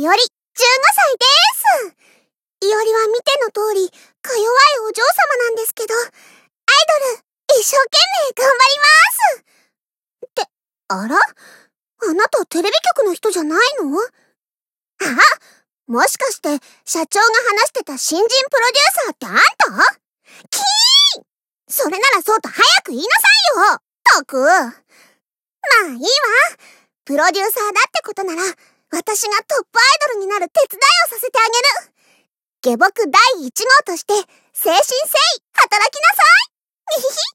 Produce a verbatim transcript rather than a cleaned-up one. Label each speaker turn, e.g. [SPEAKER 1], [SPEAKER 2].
[SPEAKER 1] いおり、じゅうごさいです。いおりは見ての通り、か弱いお嬢様なんですけど、アイドル、一生懸命頑張ります。って、あら？あなたテレビ局の人じゃないの？あ、もしかして、社長が話してた新人プロデューサーってあんた？キー！それならそうと早く言いなさいよ！ったく。まあいいわ。プロデューサーだってことなら、私がトップアイドルになる手伝いをさせてあげる。下僕だいいち号として、誠心誠意働きなさい。にひひ。